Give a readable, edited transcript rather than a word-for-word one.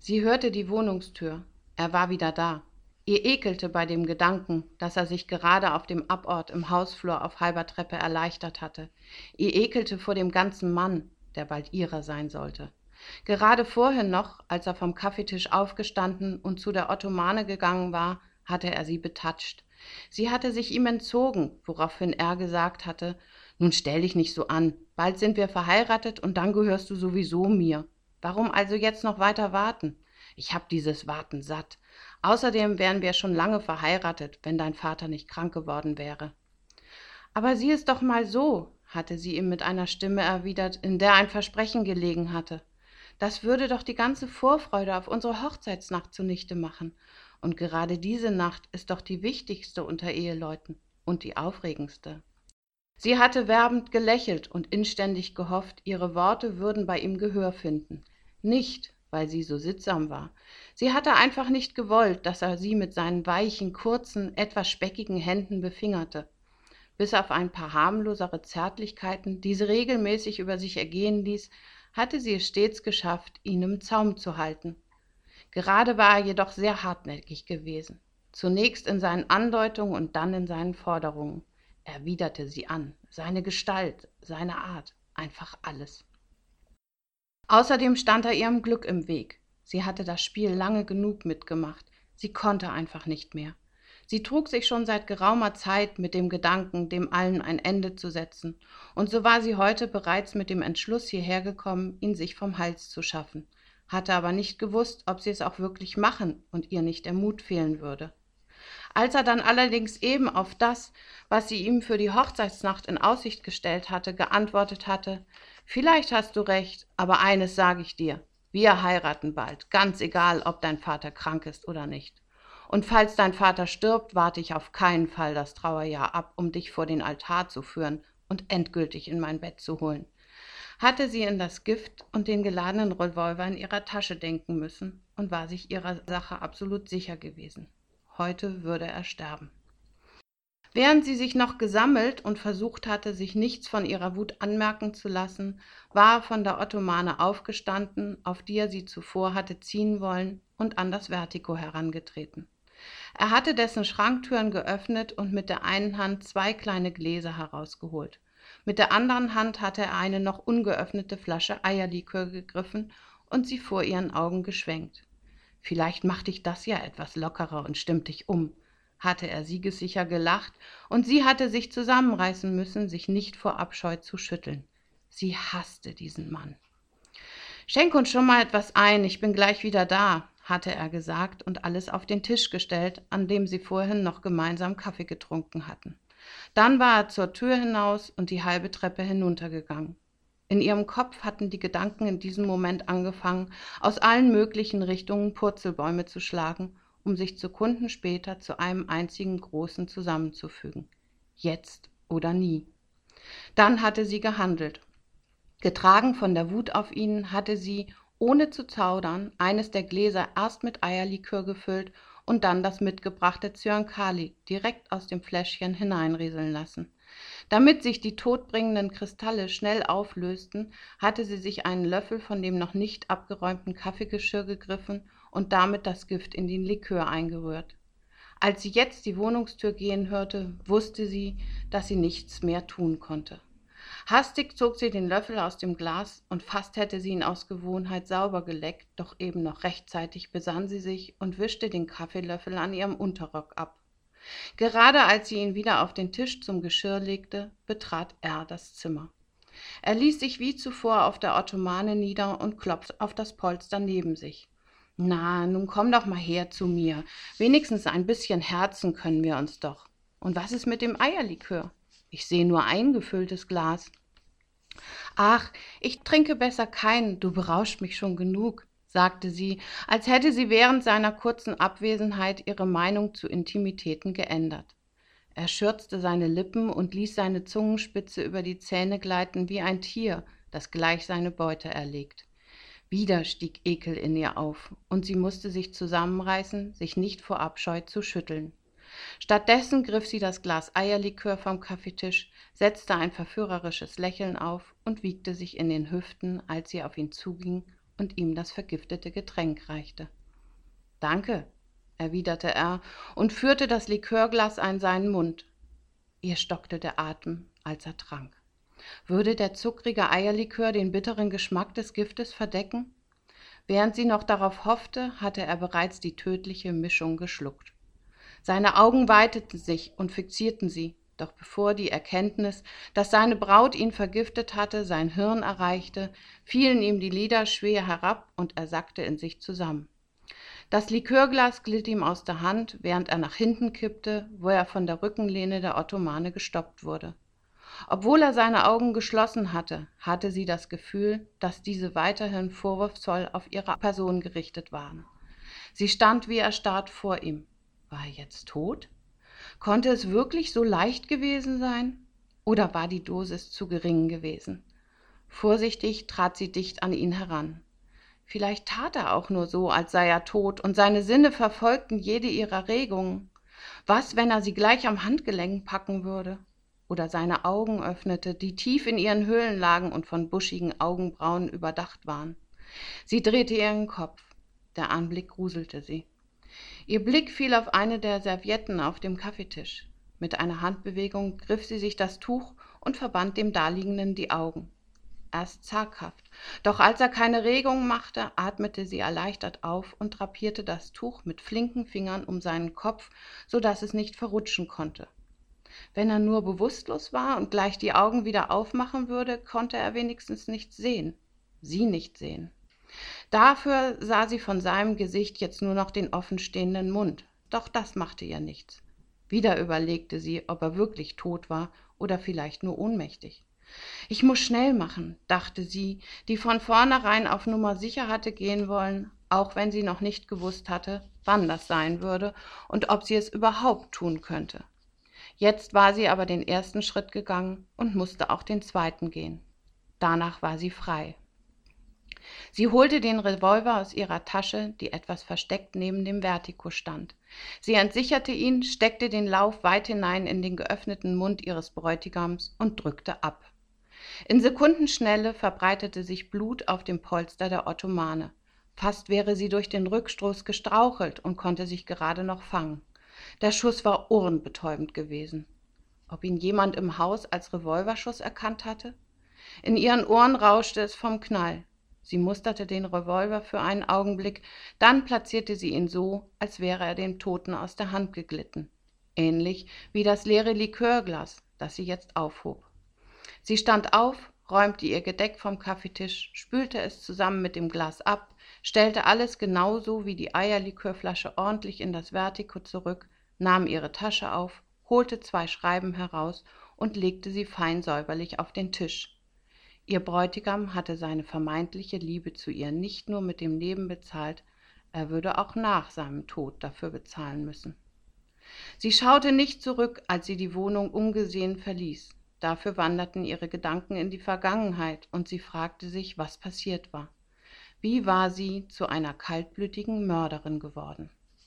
Sie hörte die Wohnungstür. Er war wieder da. Ihr ekelte bei dem Gedanken, dass er sich gerade auf dem Abort im Hausflur auf halber Treppe erleichtert hatte. Ihr ekelte vor dem ganzen Mann, der bald ihrer sein sollte. Gerade vorhin noch, als er vom Kaffeetisch aufgestanden und zu der Ottomane gegangen war, hatte er sie betatscht. Sie hatte sich ihm entzogen, woraufhin er gesagt hatte: »Nun stell dich nicht so an, bald sind wir verheiratet und dann gehörst du sowieso mir. Warum also jetzt noch weiter warten? Ich hab dieses Warten satt. Außerdem wären wir schon lange verheiratet, wenn dein Vater nicht krank geworden wäre.« »Aber sieh es doch mal so«, hatte sie ihm mit einer Stimme erwidert, in der ein Versprechen gelegen hatte. »Das würde doch die ganze Vorfreude auf unsere Hochzeitsnacht zunichte machen. Und gerade diese Nacht ist doch die wichtigste unter Eheleuten und die aufregendste.« Sie hatte werbend gelächelt und inständig gehofft, ihre Worte würden bei ihm Gehör finden. Nicht, weil sie so sittsam war. Sie hatte einfach nicht gewollt, dass er sie mit seinen weichen, kurzen, etwas speckigen Händen befingerte. Bis auf ein paar harmlosere Zärtlichkeiten, die sie regelmäßig über sich ergehen ließ, hatte sie es stets geschafft, ihn im Zaum zu halten. Gerade war er jedoch sehr hartnäckig gewesen. Zunächst in seinen Andeutungen und dann in seinen Forderungen. Er widerte sie an, seine Gestalt, seine Art, einfach alles. Außerdem stand er ihrem Glück im Weg. Sie hatte das Spiel lange genug mitgemacht. Sie konnte einfach nicht mehr. Sie trug sich schon seit geraumer Zeit mit dem Gedanken, dem allen ein Ende zu setzen. Und so war sie heute bereits mit dem Entschluss hierher gekommen, ihn sich vom Hals zu schaffen. Hatte aber nicht gewusst, ob sie es auch wirklich machen und ihr nicht der Mut fehlen würde. Als er dann allerdings eben auf das, was sie ihm für die Hochzeitsnacht in Aussicht gestellt hatte, geantwortet hatte: »Vielleicht hast du recht, aber eines sage ich dir, wir heiraten bald, ganz egal, ob dein Vater krank ist oder nicht. Und falls dein Vater stirbt, warte ich auf keinen Fall das Trauerjahr ab, um dich vor den Altar zu führen und endgültig in mein Bett zu holen.« Hatte sie in das Gift und den geladenen Revolver in ihrer Tasche denken müssen und war sich ihrer Sache absolut sicher gewesen. Heute würde er sterben. Während sie sich noch gesammelt und versucht hatte, sich nichts von ihrer Wut anmerken zu lassen, war er von der Ottomane aufgestanden, auf die er sie zuvor hatte ziehen wollen, und an das Vertigo herangetreten. Er hatte dessen Schranktüren geöffnet und mit der einen Hand 2 kleine Gläser herausgeholt. Mit der anderen Hand hatte er eine noch ungeöffnete Flasche Eierlikör gegriffen und sie vor ihren Augen geschwenkt. »Vielleicht macht dich das ja etwas lockerer und stimmt dich um«, hatte er siegessicher gelacht, und sie hatte sich zusammenreißen müssen, sich nicht vor Abscheu zu schütteln. Sie hasste diesen Mann. »Schenk uns schon mal etwas ein, ich bin gleich wieder da«, hatte er gesagt und alles auf den Tisch gestellt, an dem sie vorhin noch gemeinsam Kaffee getrunken hatten. Dann war er zur Tür hinaus und die halbe Treppe hinuntergegangen. In ihrem Kopf hatten die Gedanken in diesem Moment angefangen, aus allen möglichen Richtungen Purzelbäume zu schlagen, um sich Sekunden später zu einem einzigen großen zusammenzufügen. Jetzt oder nie. Dann hatte sie gehandelt. Getragen von der Wut auf ihn hatte sie, ohne zu zaudern, eines der Gläser erst mit Eierlikör gefüllt und dann das mitgebrachte Zyankali direkt aus dem Fläschchen hineinrieseln lassen. Damit sich die todbringenden Kristalle schnell auflösten, hatte sie sich einen Löffel von dem noch nicht abgeräumten Kaffeegeschirr gegriffen und damit das Gift in den Likör eingerührt. Als sie jetzt die Wohnungstür gehen hörte, wusste sie, dass sie nichts mehr tun konnte. Hastig zog sie den Löffel aus dem Glas und fast hätte sie ihn aus Gewohnheit sauber geleckt, doch eben noch rechtzeitig besann sie sich und wischte den Kaffeelöffel an ihrem Unterrock ab. Gerade als sie ihn wieder auf den Tisch zum Geschirr legte, betrat er das Zimmer. Er ließ sich wie zuvor auf der Ottomane nieder und klopfte auf das Polster neben sich. »Na, nun komm doch mal her zu mir. Wenigstens ein bisschen herzen können wir uns doch. Und was ist mit dem Eierlikör? Ich sehe nur ein gefülltes Glas.« »Ach, ich trinke besser keinen, du berauscht mich schon genug«, sagte sie, als hätte sie während seiner kurzen Abwesenheit ihre Meinung zu Intimitäten geändert. Er schürzte seine Lippen und ließ seine Zungenspitze über die Zähne gleiten wie ein Tier, das gleich seine Beute erlegt. Wieder stieg Ekel in ihr auf, und sie musste sich zusammenreißen, sich nicht vor Abscheu zu schütteln. Stattdessen griff sie das Glas Eierlikör vom Kaffeetisch, setzte ein verführerisches Lächeln auf und wiegte sich in den Hüften, als sie auf ihn zuging und ihm das vergiftete Getränk reichte. »Danke«, erwiderte er und führte das Likörglas an seinen Mund. Ihr stockte der Atem, als er trank. Würde der zuckrige Eierlikör den bitteren Geschmack des Giftes verdecken? Während sie noch darauf hoffte, hatte er bereits die tödliche Mischung geschluckt. Seine Augen weiteten sich und fixierten sie, doch bevor die Erkenntnis, dass seine Braut ihn vergiftet hatte, sein Hirn erreichte, fielen ihm die Lider schwer herab und er sackte in sich zusammen. Das Likörglas glitt ihm aus der Hand, während er nach hinten kippte, wo er von der Rückenlehne der Ottomane gestoppt wurde. Obwohl er seine Augen geschlossen hatte, hatte sie das Gefühl, dass diese weiterhin vorwurfsvoll auf ihre Person gerichtet waren. Sie stand wie erstarrt vor ihm. War er jetzt tot? Konnte es wirklich so leicht gewesen sein? Oder war die Dosis zu gering gewesen? Vorsichtig trat sie dicht an ihn heran. Vielleicht tat er auch nur so, als sei er tot, und seine Sinne verfolgten jede ihrer Regungen. Was, wenn er sie gleich am Handgelenk packen würde? Oder seine Augen öffnete, die tief in ihren Höhlen lagen und von buschigen Augenbrauen überdacht waren. Sie drehte ihren Kopf. Der Anblick gruselte sie. Ihr Blick fiel auf eine der Servietten auf dem Kaffeetisch. Mit einer Handbewegung griff sie sich das Tuch und verband dem Daliegenden die Augen. Erst zaghaft, doch als er keine Regung machte, atmete sie erleichtert auf und drapierte das Tuch mit flinken Fingern um seinen Kopf, so dass es nicht verrutschen konnte. Wenn er nur bewusstlos war und gleich die Augen wieder aufmachen würde, konnte er wenigstens nichts sehen, sie nicht sehen. Dafür sah sie von seinem Gesicht jetzt nur noch den offenstehenden Mund, doch das machte ihr nichts. Wieder überlegte sie, ob er wirklich tot war oder vielleicht nur ohnmächtig. »Ich muss schnell machen«, dachte sie, die von vornherein auf Nummer sicher hatte gehen wollen, auch wenn sie noch nicht gewusst hatte, wann das sein würde und ob sie es überhaupt tun könnte. Jetzt war sie aber den ersten Schritt gegangen und musste auch den zweiten gehen. Danach war sie frei. Sie holte den Revolver aus ihrer Tasche, die etwas versteckt neben dem Vertigo stand. Sie entsicherte ihn, steckte den Lauf weit hinein in den geöffneten Mund ihres Bräutigams und drückte ab. In Sekundenschnelle verbreitete sich Blut auf dem Polster der Ottomane. Fast wäre sie durch den Rückstoß gestrauchelt und konnte sich gerade noch fangen. Der Schuss war ohrenbetäubend gewesen. Ob ihn jemand im Haus als Revolverschuss erkannt hatte? In ihren Ohren rauschte es vom Knall. Sie musterte den Revolver für einen Augenblick, dann platzierte sie ihn so, als wäre er dem Toten aus der Hand geglitten. Ähnlich wie das leere Likörglas, das sie jetzt aufhob. Sie stand auf, räumte ihr Gedeck vom Kaffeetisch, spülte es zusammen mit dem Glas ab, stellte alles genauso wie die Eierlikörflasche ordentlich in das Vertigo zurück, nahm ihre Tasche auf, holte 2 Schreiben heraus und legte sie fein säuberlich auf den Tisch. Ihr Bräutigam hatte seine vermeintliche Liebe zu ihr nicht nur mit dem Leben bezahlt, er würde auch nach seinem Tod dafür bezahlen müssen. Sie schaute nicht zurück, als sie die Wohnung ungesehen verließ. Dafür wanderten ihre Gedanken in die Vergangenheit und sie fragte sich, was passiert war. Wie war sie zu einer kaltblütigen Mörderin geworden?